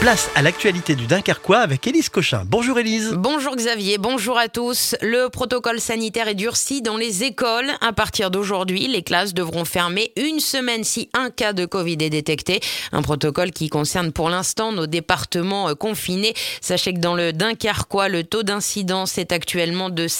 Place à l'actualité du Dunkerquois avec Élise Cochin. Bonjour Élise. Bonjour Xavier, bonjour à tous. Le protocole sanitaire est durci dans les écoles. À partir d'aujourd'hui, les classes devront fermer une semaine si un cas de Covid est détecté. Un protocole qui concerne pour l'instant nos départements confinés. Sachez que dans le Dunkerquois, le taux d'incidence est actuellement de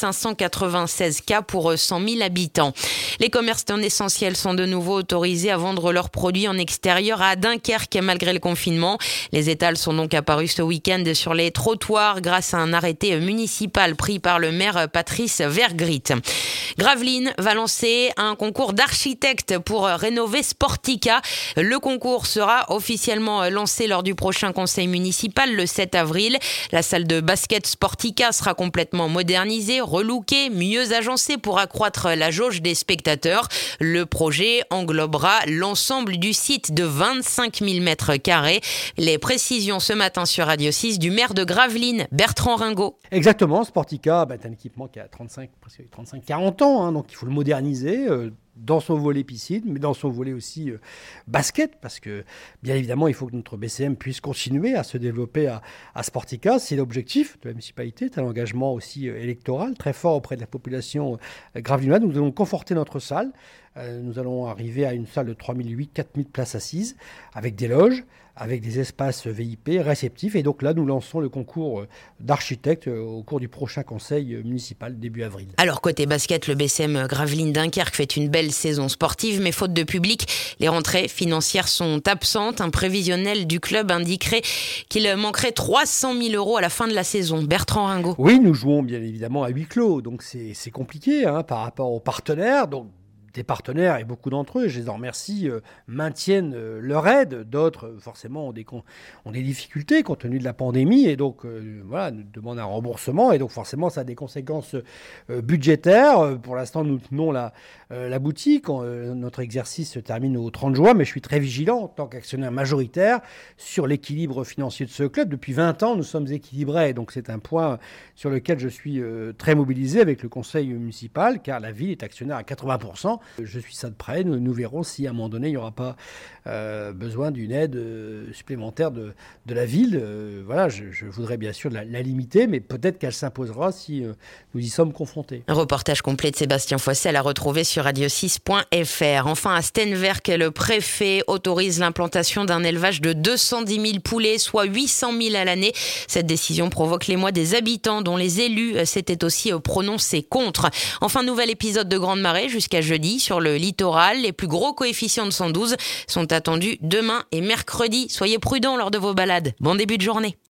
596 cas pour 100 000 habitants. Les commerces non essentiels sont de nouveau autorisés à vendre leurs produits en extérieur à Dunkerque malgré le confinement. Les étals sont donc apparus ce week-end sur les trottoirs grâce à un arrêté municipal pris par le maire Patrice Vergrit. Gravelines va lancer un concours d'architectes pour rénover Sportica. Le concours sera officiellement lancé lors du prochain conseil municipal le 7 avril. La salle de basket Sportica sera complètement modernisée, relookée, mieux agencée pour accroître la jauge des spectateurs. Le projet englobera l'ensemble du site de 25 000 m². Les précisions ce matin sur Radio 6 du maire de Gravelines, Bertrand Ringot. Exactement, Sportica est un équipement qui a presque 35-40 ans, donc il faut le moderniser dans son volet piscine, mais dans son volet aussi basket, parce que bien évidemment il faut que notre BCM puisse continuer à se développer à Sportica. C'est l'objectif de la municipalité, c'est un engagement aussi électoral très fort auprès de la population gravelinoise. Nous allons conforter notre salle. Nous allons arriver à une salle de 4 000 places assises, avec des loges, avec des espaces VIP réceptifs. Et donc là, nous lançons le concours d'architectes au cours du prochain conseil municipal début avril. Alors côté basket, le BCM Gravelines Dunkerque fait une belle saison sportive, mais faute de public, les rentrées financières sont absentes. Un prévisionnel du club indiquerait qu'il manquerait 300 000 € à la fin de la saison. Bertrand Ringot. Oui, nous jouons bien évidemment à huis clos, donc c'est compliqué par rapport aux partenaires. Donc des partenaires, et beaucoup d'entre eux, je les en remercie, maintiennent leur aide. D'autres, forcément, ont des difficultés compte tenu de la pandémie et donc nous demandent un remboursement. Et donc, forcément, ça a des conséquences budgétaires. Pour l'instant, nous tenons la boutique. Notre exercice se termine au 30 juin, mais je suis très vigilant en tant qu'actionnaire majoritaire sur l'équilibre financier de ce club. Depuis 20 ans, nous sommes équilibrés. Donc, c'est un point sur lequel je suis très mobilisé avec le conseil municipal, car la ville est actionnaire à 80%. Je suis ça de près. Nous verrons si à un moment donné, il n'y aura pas besoin d'une aide supplémentaire de la ville. Je voudrais bien sûr la limiter, mais peut-être qu'elle s'imposera si nous y sommes confrontés. Un reportage complet de Sébastien Fossel à retrouver sur radio6.fr. Enfin, à Stenwerk, le préfet autorise l'implantation d'un élevage de 210 000 poulets, soit 800 000 à l'année. Cette décision provoque l'émoi des habitants, dont les élus s'étaient aussi prononcés contre. Enfin, nouvel épisode de grande marée jusqu'à jeudi sur le littoral. Les plus gros coefficients de 112 sont attendus demain et mercredi. Soyez prudents lors de vos balades. Bon début de journée.